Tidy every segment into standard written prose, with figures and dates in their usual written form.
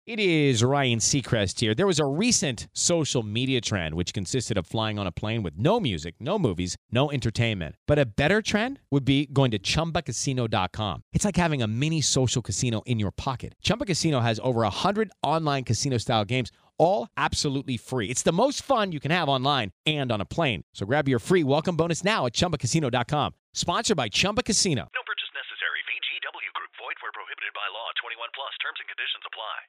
It is Ryan Seacrest here. There was a recent social media trend which consisted of flying on a plane with no music, no movies, no entertainment. But a better trend would be going to ChumbaCasino.com. It's like having a mini social casino in your pocket. Chumba Casino has over 100 online casino-style games, all absolutely free. It's the most fun you can have online and on a plane. So grab your free welcome bonus now at ChumbaCasino.com. Sponsored by Chumba Casino. No purchase necessary. VGW Group. Void where prohibited by law. 21 plus. Terms and conditions apply.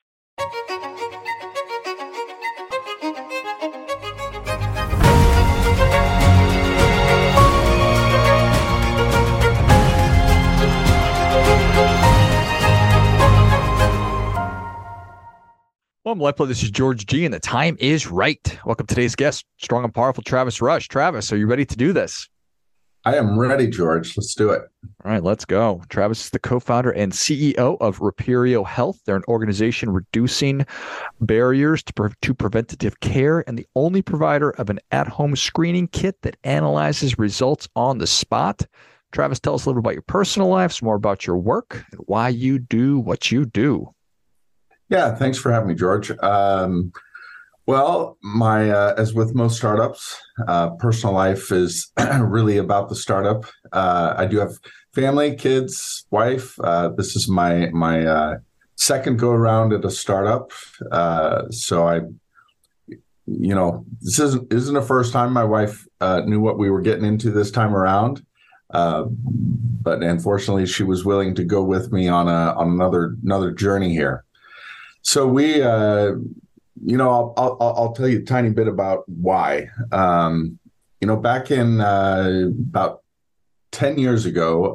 Well, Molecular, this is George G, and the time is right. Welcome to today's guest, strong and powerful Travis Rush. Travis, are you ready to do this? I am ready, George. Let's do it. All right, let's go. Travis is the co-founder and CEO of Reperio Health. They're an organization reducing barriers to preventative care and the only provider of an at-home screening kit that analyzes results on the spot. Travis, tell us a little bit about your personal life, some more about your work, and why you do what you do. Yeah, thanks for having me, George. Well, as with most startups, personal life is really about the startup. I do have family, kids, wife. This is my second go around at a startup. So this isn't the first time my wife knew what we were getting into this time around. But unfortunately, she was willing to go with me on another journey here. So we. I'll tell you a tiny bit about why. Back in about 10 years ago,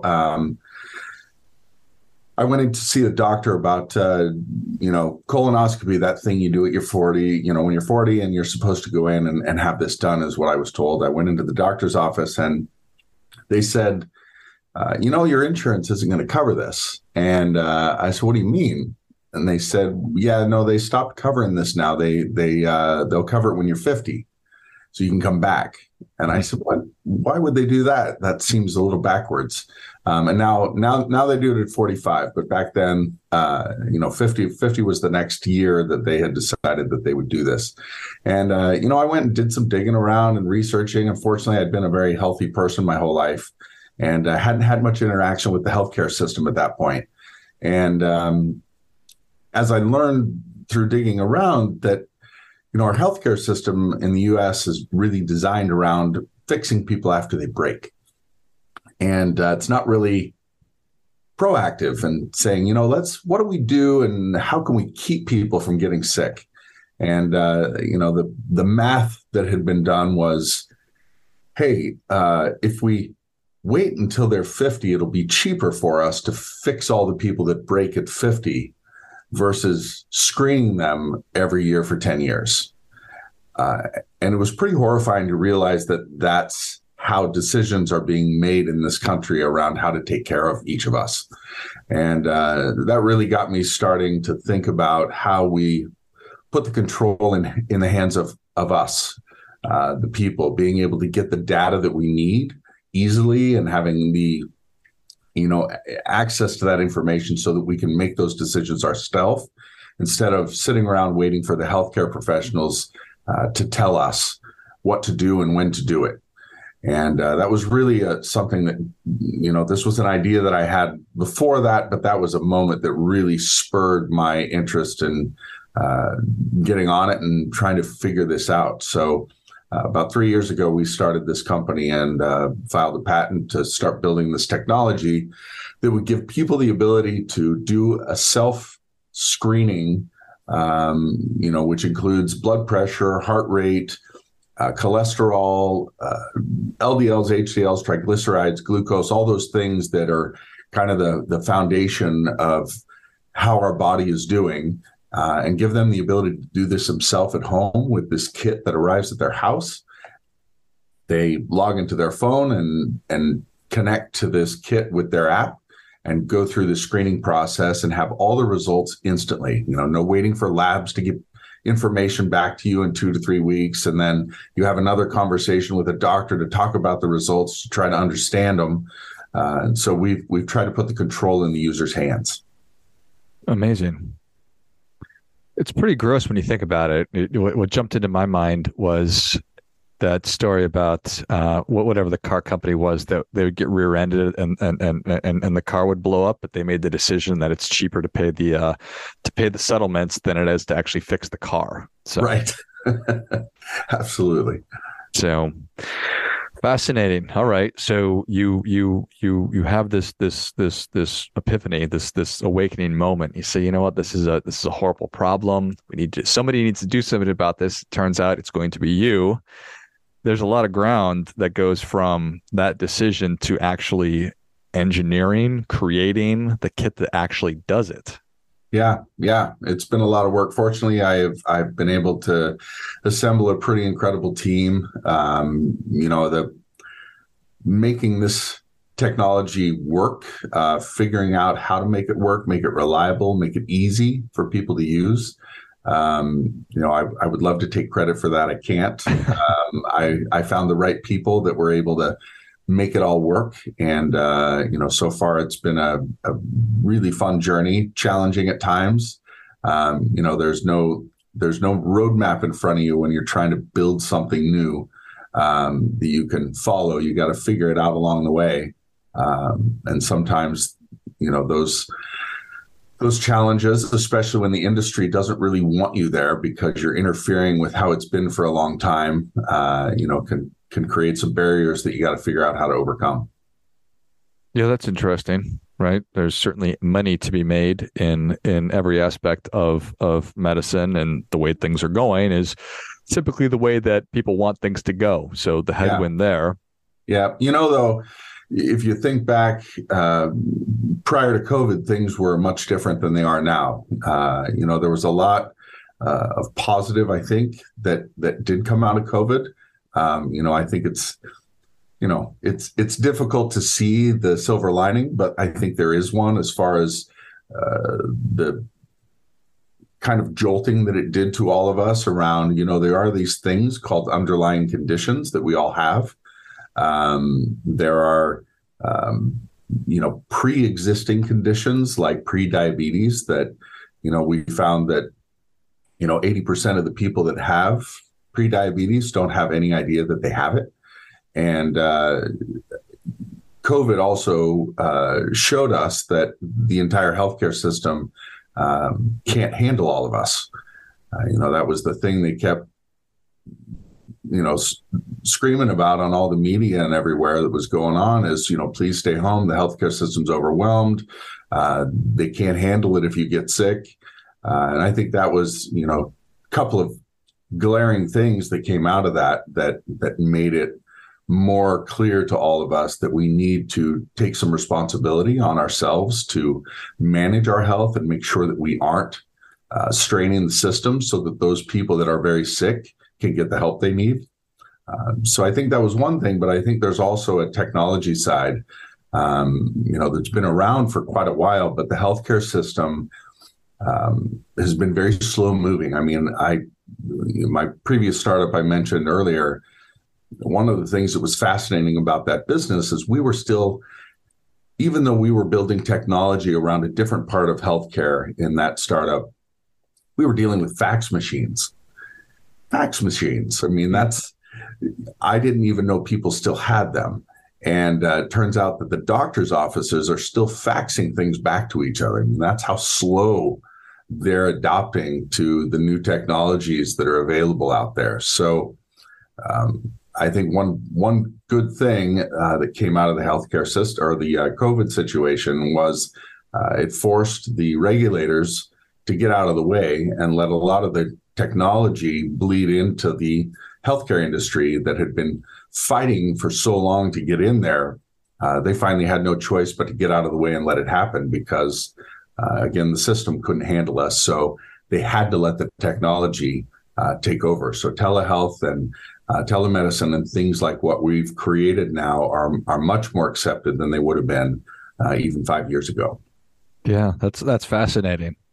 I went in to see a doctor about, colonoscopy, that thing you do at your 40, when you're 40 and you're supposed to go in and have this done is what I was told. I went into the doctor's office and they said, your insurance isn't going to cover this. And I said, what do you mean? And they said, yeah, no, they stopped covering this now. They'll cover it when you're 50, so you can come back. And I said, what? Why would they do that? That seems a little backwards. And now they do it at 45. But back then, 50 was the next year that they had decided that they would do this. And, I went and did some digging around and researching. Unfortunately, I'd been a very healthy person my whole life and hadn't had much interaction with the healthcare system at that point. And as I learned through digging around that, our healthcare system in the U.S. is really designed around fixing people after they break. And it's not really proactive and saying, what do we do and how can we keep people from getting sick? And, the math that had been done was, hey, if we wait until they're 50, it'll be cheaper for us to fix all the people that break at 50 versus screening them every year for 10 years. And it was pretty horrifying to realize that that's how decisions are being made in this country around how to take care of each of us. And that really got me starting to think about how we put the control in the hands of us, the people, being able to get the data that we need easily and having the access to that information so that we can make those decisions ourselves instead of sitting around waiting for the healthcare professionals to tell us what to do and when to do it. And that was really something that, this was an idea that I had before that, but that was a moment that really spurred my interest in getting on it and trying to figure this out. So about 3 years ago, we started this company and filed a patent to start building this technology that would give people the ability to do a self-screening, which includes blood pressure, heart rate, cholesterol, LDLs, HDLs, triglycerides, glucose, all those things that are kind of the foundation of how our body is doing. And give them the ability to do this themselves at home with this kit that arrives at their house. They log into their phone and connect to this kit with their app and go through the screening process and have all the results instantly. No waiting for labs to get information back to you in 2 to 3 weeks. And then you have another conversation with a doctor to talk about the results, to try to understand them. And so we've tried to put the control in the user's hands. Amazing. It's pretty gross when you think about it. What jumped into my mind was that story about whatever the car company was, that they would get rear-ended and the car would blow up, but they made the decision that it's cheaper to pay the settlements than it is to actually fix the car. So, right. Absolutely. So fascinating. All right. So you have this epiphany, this awakening moment. You say, you know what, this is a horrible problem. Somebody needs to do something about this. It turns out it's going to be you. There's a lot of ground that goes from that decision to actually engineering, creating the kit that actually does it. Yeah. It's been a lot of work. Fortunately, I've been able to assemble a pretty incredible team. Making this technology work, figuring out how to make it work, make it reliable, make it easy for people to use. I would love to take credit for that. I can't. I found the right people that were able to make it all work. And, so far it's been a really fun journey, challenging at times. There's no roadmap in front of you when you're trying to build something new that you can follow. You got to figure it out along the way. And sometimes, those challenges, especially when the industry doesn't really want you there because you're interfering with how it's been for a long time, can create some barriers that you got to figure out how to overcome. Yeah, that's interesting, right? There's certainly money to be made in every aspect of medicine, and the way things are going is typically the way that people want things to go. So the headwind there. Yeah. Though, if you think back prior to COVID, things were much different than they are now. There was a lot of positive, I think, that did come out of COVID. I think it's difficult to see the silver lining, but I think there is one as far as the kind of jolting that it did to all of us around, there are these things called underlying conditions that we all have. There are, pre-existing conditions like pre-diabetes that, we found that, 80% of the people that have pre-diabetes don't have any idea that they have it. And COVID also showed us that the entire healthcare system can't handle all of us. That was the thing they kept, screaming about on all the media and everywhere that was going on is, please stay home. The healthcare system's overwhelmed. They can't handle it if you get sick. And I think that was, a couple of glaring things that came out of that made it more clear to all of us that we need to take some responsibility on ourselves to manage our health and make sure that we aren't straining the system so that those people that are very sick can get the help they need. So I think that was one thing, but I think there's also a technology side, that's been around for quite a while, but the healthcare system has been very slow moving. I mean, my previous startup I mentioned earlier, one of the things that was fascinating about that business is we were still, even though we were building technology around a different part of healthcare in that startup, we were dealing with fax machines. I mean, I didn't even know people still had them. And it turns out that the doctor's offices are still faxing things back to each other. I mean, that's how slow they're adopting to the new technologies that are available out there. So I think one good thing that came out of the healthcare system or the COVID situation was it forced the regulators to get out of the way and let a lot of the technology bleed into the healthcare industry that had been fighting for so long to get in there. They finally had no choice but to get out of the way and let it happen because, again, the system couldn't handle us. So they had to let the technology take over. So telehealth and telemedicine and things like what we've created now are much more accepted than they would have been even 5 years ago. Yeah, that's fascinating.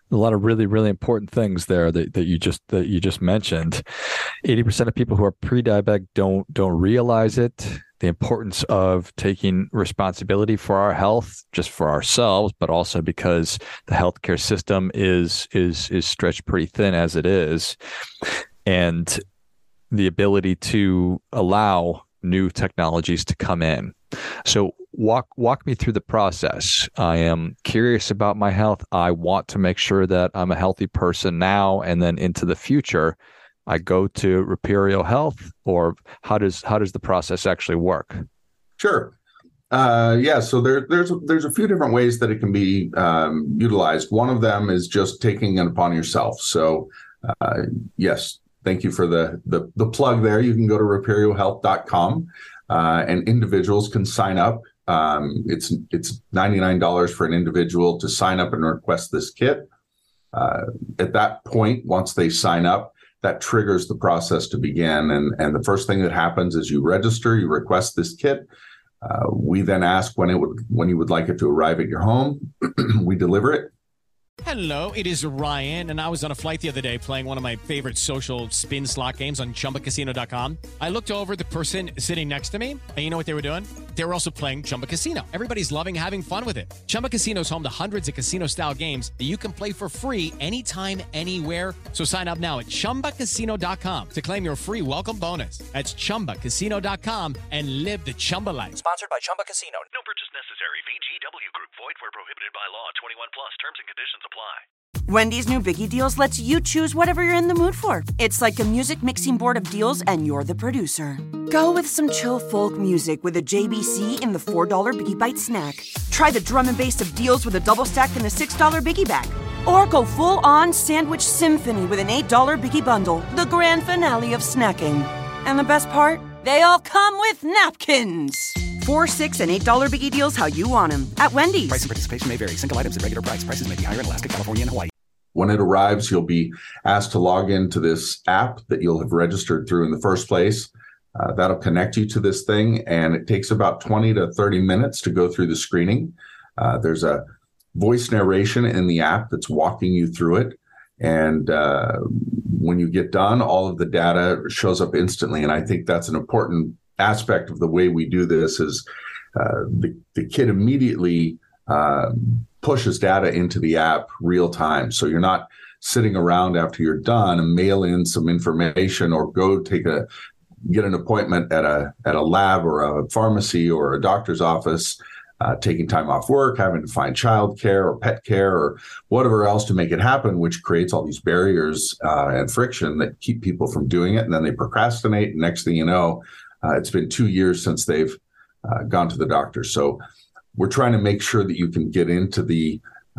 A lot of really, really important things there that you just mentioned. 80% of people who are pre-diabetic don't realize it. The importance of taking responsibility for our health, just for ourselves, but also because the healthcare system is stretched pretty thin as it is, and the ability to allow new technologies to come in. So walk me through the process. I am curious about my health. I want to make sure that I'm a healthy person now and then into the future. I go to Reperio Health, or how does the process actually work? Sure. So there's a few different ways that it can be utilized. One of them is just taking it upon yourself. So yes, thank you for the plug there. You can go to reperiohealth.com and individuals can sign up. It's $99 for an individual to sign up and request this kit. At that point, once they sign up, that triggers the process to begin. And the first thing that happens is you register, you request this kit. We then ask when you would like it to arrive at your home. We deliver it. Hello, it is Ryan, and I was on a flight the other day playing one of my favorite social spin slot games on ChumbaCasino.com. I looked over the person sitting next to me, and you know what they were doing? They were also playing Chumba Casino. Everybody's loving having fun with it. Chumba Casino is home to hundreds of casino-style games that you can play for free anytime, anywhere. So sign up now at ChumbaCasino.com to claim your free welcome bonus. That's ChumbaCasino.com and live the Chumba life. Sponsored by Chumba Casino. No purchase necessary. VGW Group. Void where prohibited by law. 21 plus. Terms and conditions apply. Wendy's new Biggie Deals lets you choose whatever you're in the mood for. It's like a music mixing board of deals, and you're the producer. Go with some chill folk music with a JBC in the $4 Biggie Bite snack. Try the drum and bass of deals with a double stack in the $6 Biggie Bag. Or go full-on sandwich symphony with an $8 Biggie Bundle, the grand finale of snacking. And the best part? They all come with napkins. $4, $6, and $8 Biggie Deals how you want them at Wendy's. Price and participation may vary. Single items at regular price. Prices may be higher in Alaska, California, and Hawaii. When it arrives, you'll be asked to log into this app that you'll have registered through in the first place. That'll connect you to this thing, and it takes about 20 to 30 minutes to go through the screening. There's a voice narration in the app that's walking you through it. And when you get done, all of the data shows up instantly. And I think that's an important aspect of the way we do this is the kid immediately pushes data into the app real time. So you're not sitting around after you're done and mail in some information or go get an appointment at a lab or a pharmacy or a doctor's office, taking time off work, having to find childcare or pet care or whatever else to make it happen, which creates all these barriers and friction that keep people from doing it. And then they procrastinate. And next thing you know, it's been 2 years since they've gone to the doctor. So we're trying to make sure that you can get into the,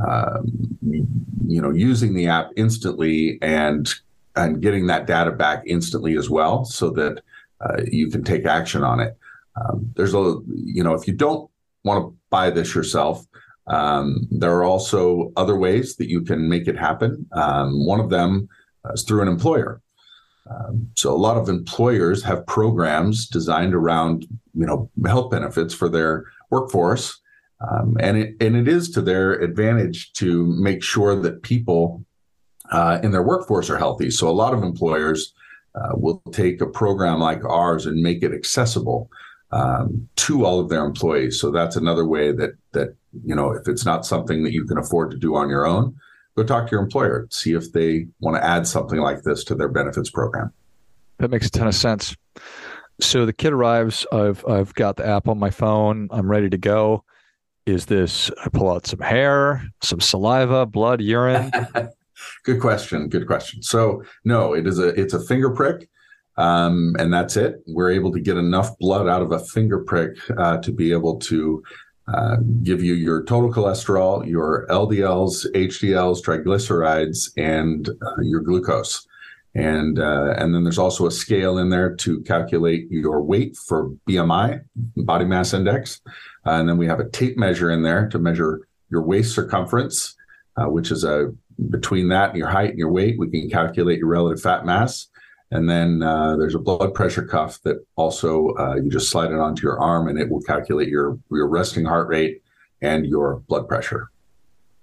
using the app instantly and getting that data back instantly as well, so that you can take action on it. If you don't want to buy this yourself, there are also other ways that you can make it happen. One of them is through an employer. So a lot of employers have programs designed around, health benefits for their workforce. And it is to their advantage to make sure that people in their workforce are healthy. So a lot of employers will take a program like ours and make it accessible to all of their employees. So that's another way that if it's not something that you can afford to do on your own, go talk to your employer, see if they want to add something like this to their benefits program. That makes a ton of sense. So the kit arrives. I've got the app on my phone. I'm ready to go. Is this, I pull out some hair, some saliva, blood, urine? Good question. So no, it's a finger prick. And that's it. We're able to get enough blood out of a finger prick to be able to give you your total cholesterol, your LDLs, HDLs, triglycerides, and your glucose. And then there's also a scale in there to calculate your weight for BMI, body mass index. And then we have a tape measure in there to measure your waist circumference, which is between that and your height and your weight. We can calculate your relative fat mass. And then there's a blood pressure cuff that also you just slide it onto your arm, and it will calculate your resting heart rate and your blood pressure.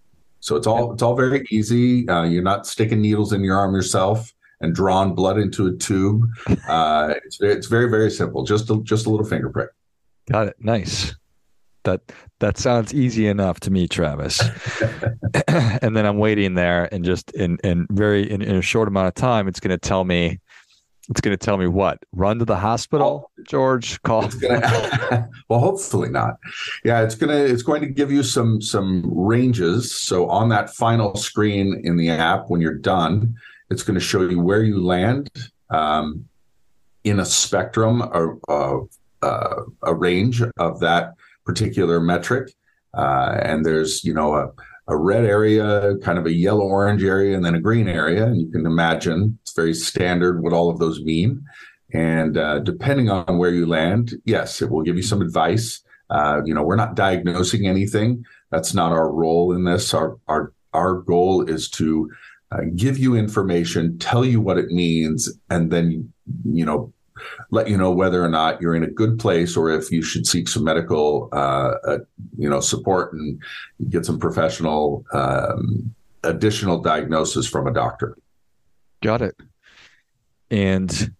So it's all very easy. You're not sticking needles in your arm yourself and drawing blood into a tube. It's very, very simple. Just a little finger prick. Got it. Nice. That sounds easy enough to me, Travis. And then I'm waiting there, and just in a short amount of time, it's going to tell me what? Run to the hospital, George? Call. Well, hopefully not. Yeah, it's going to give you some ranges. So on that final screen in the app, when you're done, it's going to show you where you land in a spectrum of a range of that particular metric. And there's, a red area, kind of a yellow-orange area, and then a green area. And you can imagine it's very standard what all of those mean. And depending on where you land, yes, it will give you some advice. We're not diagnosing anything. That's not our role in this. Our goal is to give you information, tell you what it means, and then, let you know whether or not you're in a good place or if you should seek some medical, support and get some professional additional diagnosis from a doctor. Got it. And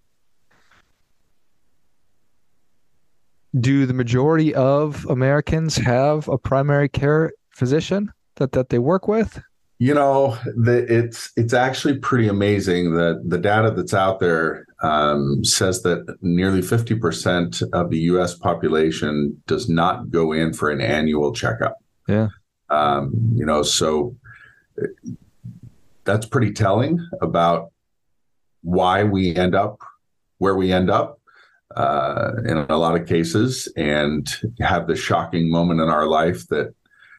do the majority of Americans have a primary care physician that they work with? It's actually pretty amazing that the data that's out there says that nearly 50% of the U.S. population does not go in for an annual checkup. Yeah. So that's pretty telling about why we end up where we end up in a lot of cases, and have the shocking moment in our life that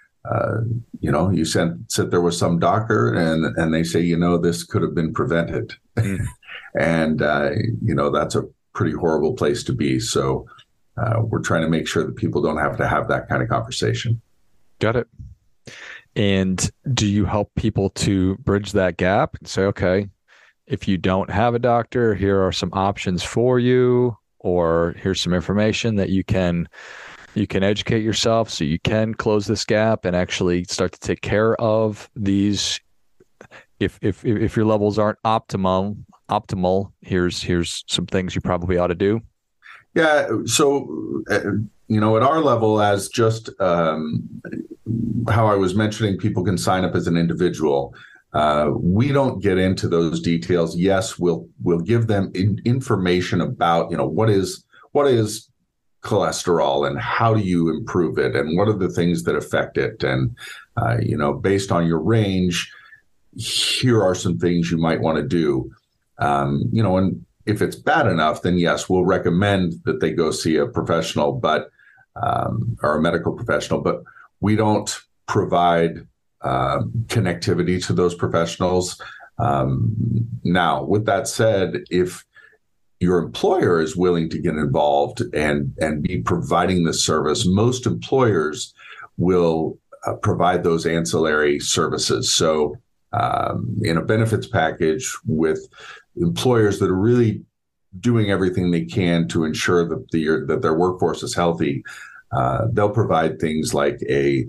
you sit there with some doctor and they say, this could have been prevented. And, that's a pretty horrible place to be. So we're trying to make sure that people don't have to have that kind of conversation. Got it. And do you help people to bridge that gap and say, okay, if you don't have a doctor, here are some options for you, or here's some information that you can educate yourself so you can close this gap and actually start to take care of these. If your levels aren't optimal, here's some things you probably ought to do. Yeah. So, at our level, as just how I was mentioning, people can sign up as an individual. We don't get into those details. Yes, we'll give them information about, what is cholesterol and how do you improve it and what are the things that affect it. And, based on your range, here are some things you might want to do. And if it's bad enough, then yes, we'll recommend that they go see a professional, or a medical professional, but we don't provide connectivity to those professionals. Now, with that said, if your employer is willing to get involved and be providing this service, most employers will provide those ancillary services. So in a benefits package with employers that are really doing everything they can to ensure that their workforce is healthy, they'll provide things like a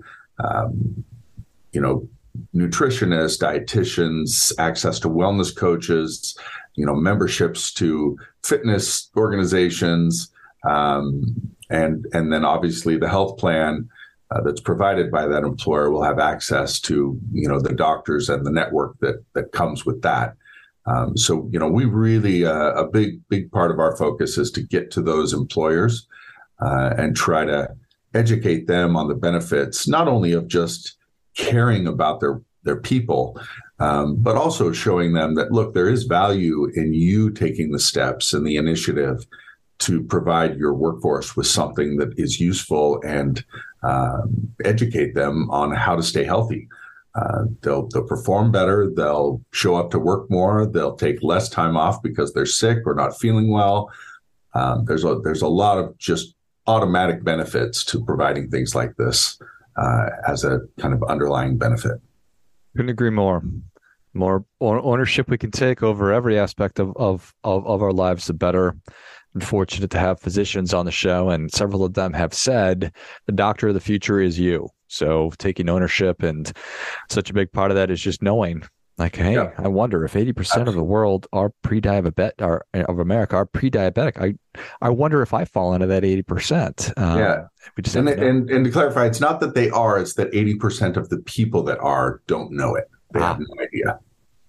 nutritionists, dietitians, access to wellness coaches, memberships to fitness organizations, and then obviously the health plan that's provided by that employer will have access to, the doctors and the network that comes with that. So, we really, a big part of our focus is to get to those employers and try to educate them on the benefits, not only of just caring about their people, but also showing them that, look, there is value in you taking the steps and the initiative to provide your workforce with something that is useful and educate them on how to stay healthy. They'll perform better. They'll show up to work more. They'll take less time off because they're sick or not feeling well. There's a lot of just automatic benefits to providing things like this as a kind of underlying benefit. Couldn't agree more. More ownership we can take over every aspect of our lives, the better. I'm fortunate to have physicians on the show, and several of them have said the doctor of the future is you. So taking ownership, and such a big part of that is just knowing, like, hey, Yeah. I wonder if 80% of the world are pre-diabetic, or of America are pre-diabetic. I wonder if I fall into that 80%. We just And, have to know. and to clarify, it's not that they are, it's that 80% of the people that are don't know it. They have no idea.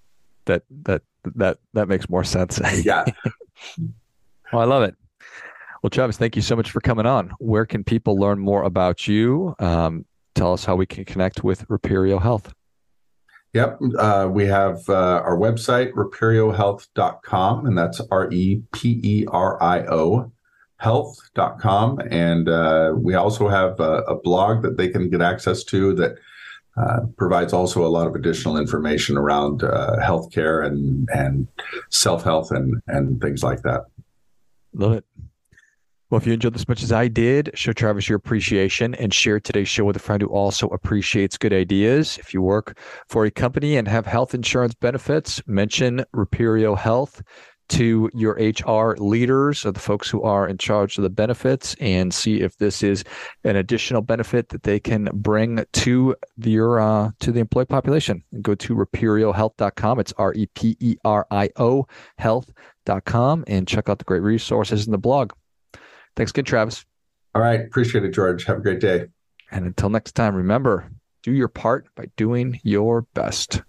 That makes more sense. Yeah. Well, I love it. Well, Travis, thank you so much for coming on. Where can people learn more about you? Tell us how we can connect with Reperio Health. Yep. We have our website, reperiohealth.com, and that's REPERIO health.com. And we also have a blog that they can get access to that provides also a lot of additional information around healthcare and self-health and things like that. Love it. Well, if you enjoyed this as much as I did, show Travis your appreciation and share today's show with a friend who also appreciates good ideas. If you work for a company and have health insurance benefits, mention Reperio Health to your HR leaders or the folks who are in charge of the benefits, and see if this is an additional benefit that they can bring to the employee population. And go to reperiohealth.com. It's REPERIO health.com, and check out the great resources in the blog. Thanks again, Travis. All right. Appreciate it, George. Have a great day. And until next time, remember, do your part by doing your best.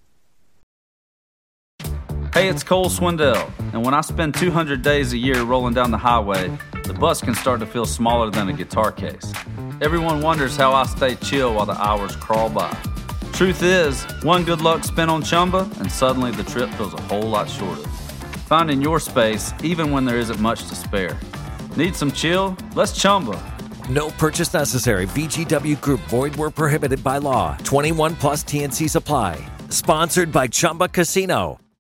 Hey, it's Cole Swindell, and when I spend 200 days a year rolling down the highway, the bus can start to feel smaller than a guitar case. Everyone wonders how I stay chill while the hours crawl by. Truth is, one good luck spin on Chumba, and suddenly the trip feels a whole lot shorter. Finding your space, even when there isn't much to spare. Need some chill? Let's Chumba. No purchase necessary. VGW Group. Void where prohibited by law. 21 plus TNC Supply. Sponsored by Chumba Casino.